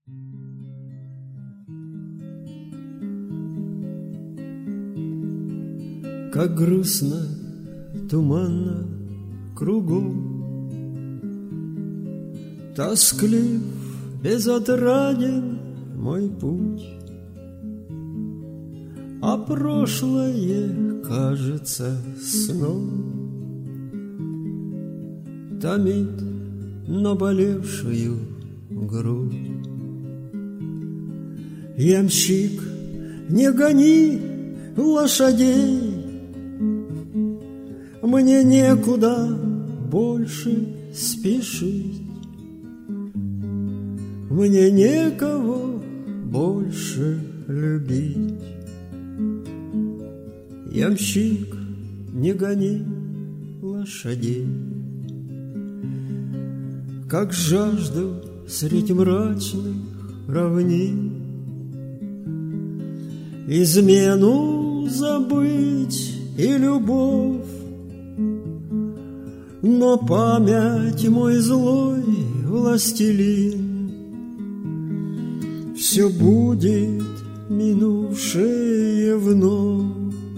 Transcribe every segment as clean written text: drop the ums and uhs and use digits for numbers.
Как грустно, туманно кругом, тосклив, безотраден мой путь, а прошлое кажется сном, томит наболевшую грудь. Ямщик, не гони лошадей, мне некуда больше спешить, мне некого больше любить. Ямщик, не гони лошадей, как жажду средь мрачных равнин измену забыть и любовь. Но память мой злой властелин все будет минувшее вновь.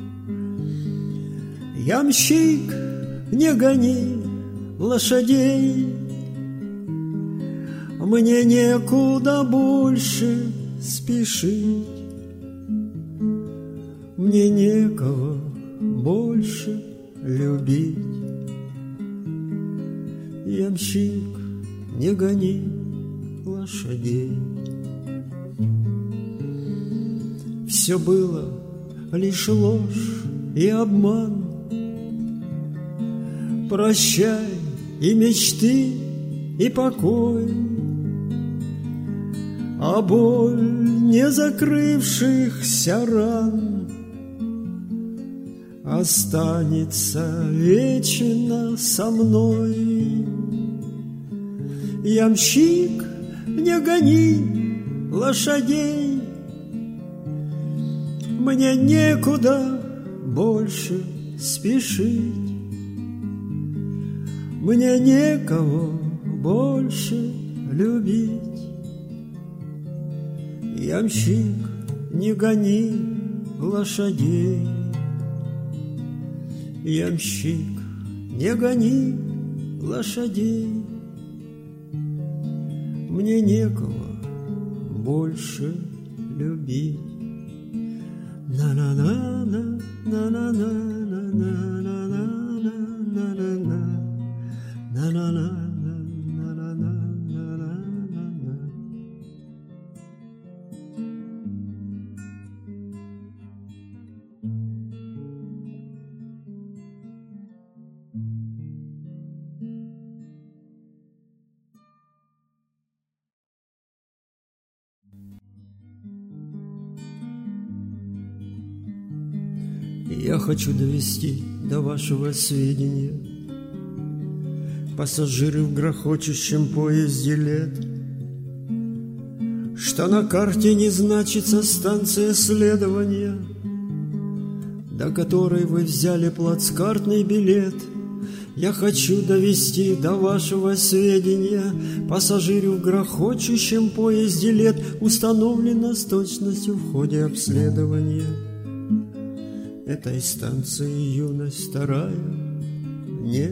Ямщик, не гони лошадей, мне некуда больше спешить, мне некого больше любить. Ямщик, не гони лошадей. Все было лишь ложь и обман, прощай и мечты, и покой, а боль не закрывшихся ран останется вечно со мной. Ямщик, не гони лошадей, мне некуда больше спешить, мне некого больше любить. Ямщик, не гони лошадей, ямщик, не гони лошадей, мне некого больше любить. На-на-на-на, на-на-на-на-на-на-на-на-на-на, на-на-на-на-на-на-на-на-на. Я хочу довести до вашего сведения пассажиры в грохочущем поезде лет, что на карте не значится станция следования, до которой вы взяли плацкартный билет. Я хочу довести до вашего сведения пассажиры в грохочущем поезде лет, установлено с точностью в ходе обследования этой станции юность вторая. Нет,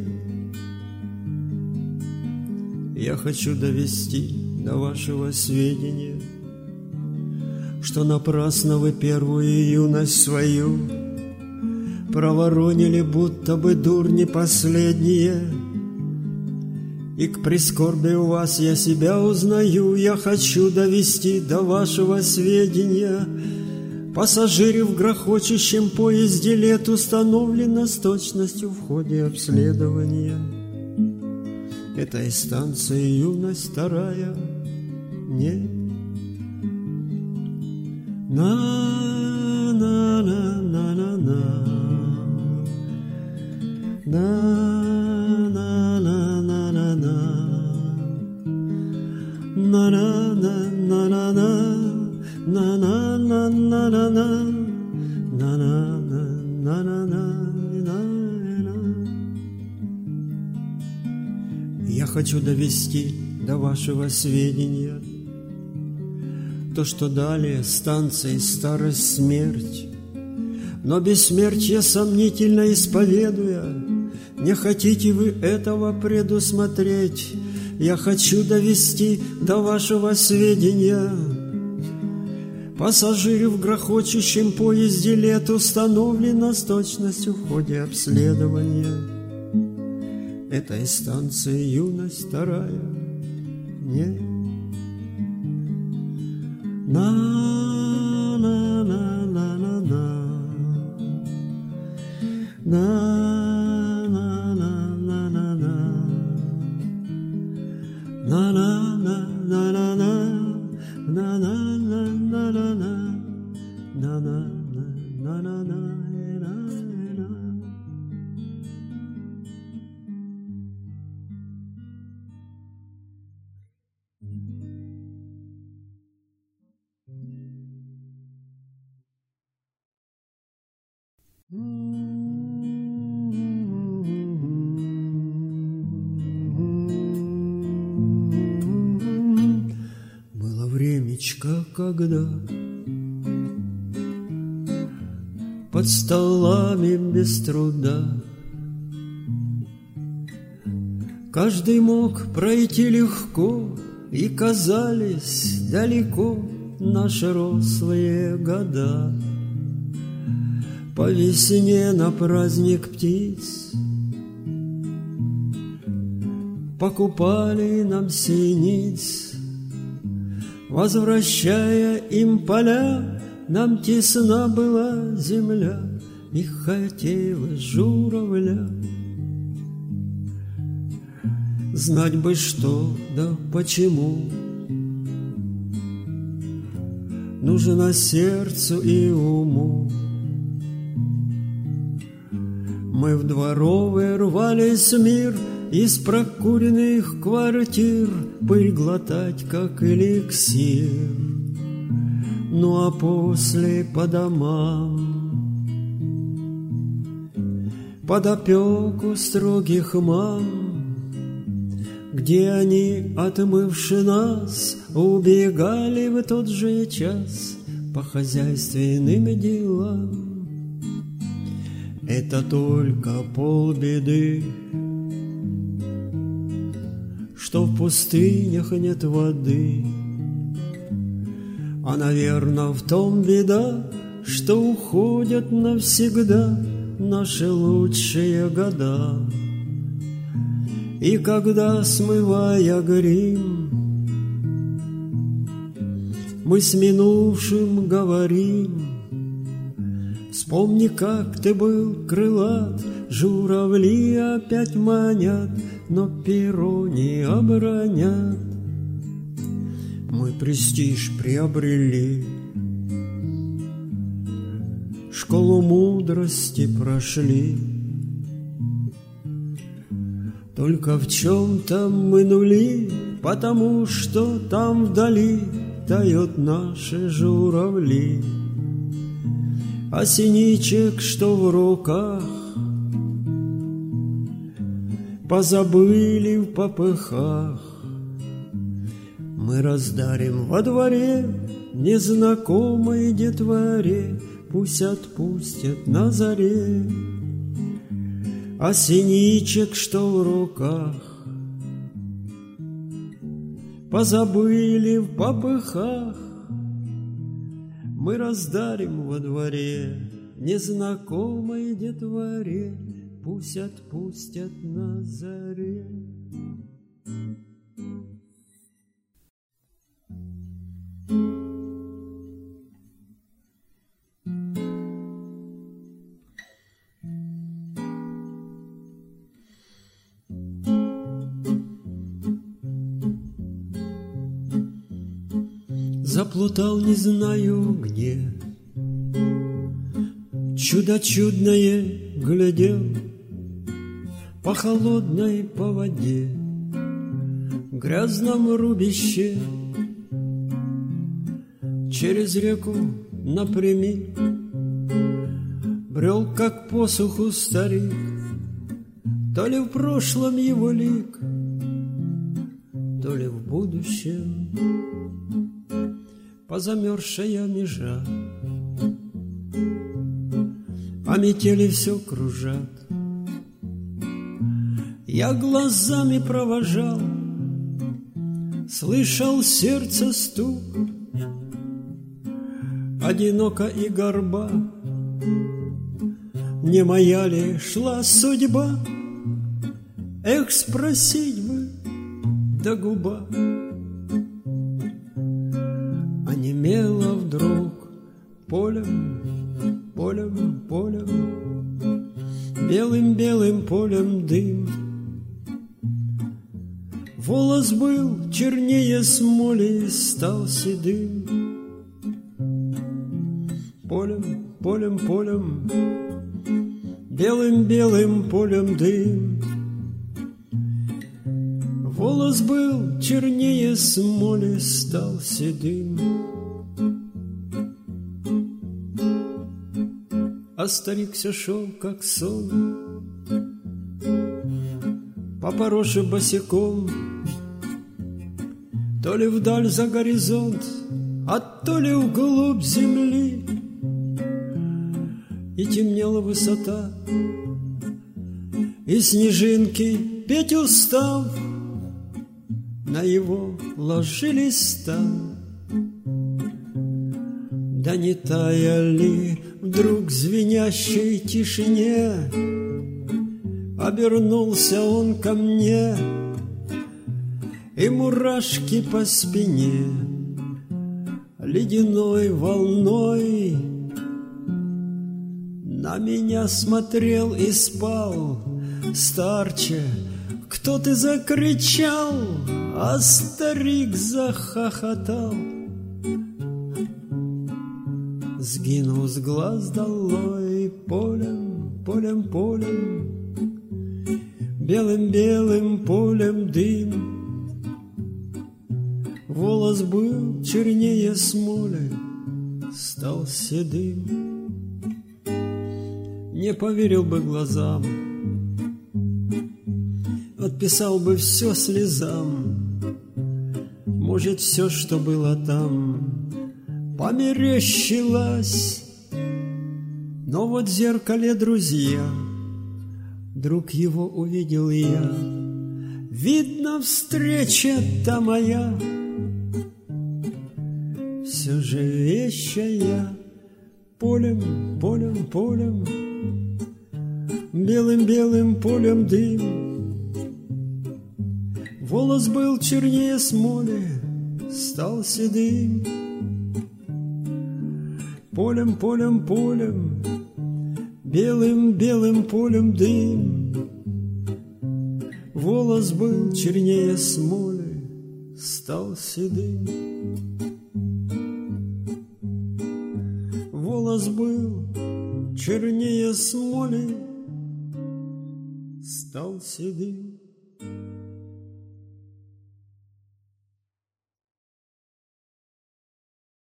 я хочу довести до вашего сведения, что напрасно вы первую юность свою проворонили, будто бы дурни последние. И к прискорбию вас я себя узнаю. Я хочу довести до вашего сведения пассажиры в грохочущем поезде лет, установлено с точностью в ходе обследования этой станции юность вторая. Нет. На-на-на-на-на, на-на-на-на-на, на-на-на-на-на, на-на-на-на-на-на. Я хочу довести до вашего сведения То, что далее станции старость, смерть. Но бессмертие сомнительно исповедуя, не хотите вы этого предусмотреть, я хочу довести до вашего сведения. Пассажиры в грохочущем поезде лет установлено с точностью в ходе обследования. Этой станции юность вторая. Не. Было времечко, когда под столами без труда каждый мог пройти легко, и казались далеко наши рослые года. По весне на праздник птиц покупали нам синиц, возвращая им поля, нам тесна была земля, и хотелось журавля. Знать бы что, да почему, нужно сердцу и уму. Мы в дворовые рвались в мир, из прокуренных квартир пыль глотать, как эликсир. Ну а после по домам, под опеку строгих мам, где они, отмывши нас, убегали в тот же час по хозяйственным делам. Это только полбеды, что в пустынях нет воды. А, наверно, в том беда, что уходят навсегда наши лучшие года. И когда, смывая грим, мы с минувшим говорим, вспомни, как ты был крылат, журавли опять манят, но перо не обронят. Мы престиж приобрели, школу мудрости прошли. Только в чем-то мы нули, потому что там вдали тают наши журавли. А синичек, что в руках, позабыли в попыхах. Мы раздарим во дворе незнакомой детворе, пусть отпустят на заре. А синичек, что в руках, позабыли в попыхах. Мы раздарим во дворе незнакомой детворе, пусть отпустят на заре. Заплутал не знаю где, чудо чудное глядел по холодной по воде, грязном рубище. Через реку напрямик брел, как по суху старик, то ли в прошлом его лик, то ли в будущем. позамерзшая межа, а метели все кружат. Я глазами провожал, слышал сердце стук, одиноко и горба. Не моя ли шла судьба? Эх, спросить бы, да губа онемела вдруг полем, полем, полем, белым-белым полем дым. Волос был чернее смоли, стал седым. Полем, полем, полем, белым-белым полем дым. Волос был чернее смоли, стал седым. А старик все шел, как сон, по пороше босиком, то ли вдаль за горизонт, а то ли вглубь земли. И темнела высота, и снежинки, петь устав, на его ложились там. Да не таяли вдруг в звенящей тишине, обернулся он ко мне, и мурашки по спине ледяной волной на меня смотрел и спал. Старче, кто ты, закричал, а старик захохотал. Сгинул с глаз долой полем, полем, полем, белым-белым полем дым. Волос был чернее смоли, стал седым. Не поверил бы глазам, отписал бы все слезам. Может, все, что было там, померещилось. Но вот в зеркале, друзья, вдруг его увидел я. Видно, встреча-то моя все же вещая. Полем, полем, полем, белым-белым полем дым. Волос был чернее смоли, стал седым. Полем, полем, полем, белым-белым полем дым. Волос был чернее смоли, стал седым. Волос был чернее смоли, стал седым.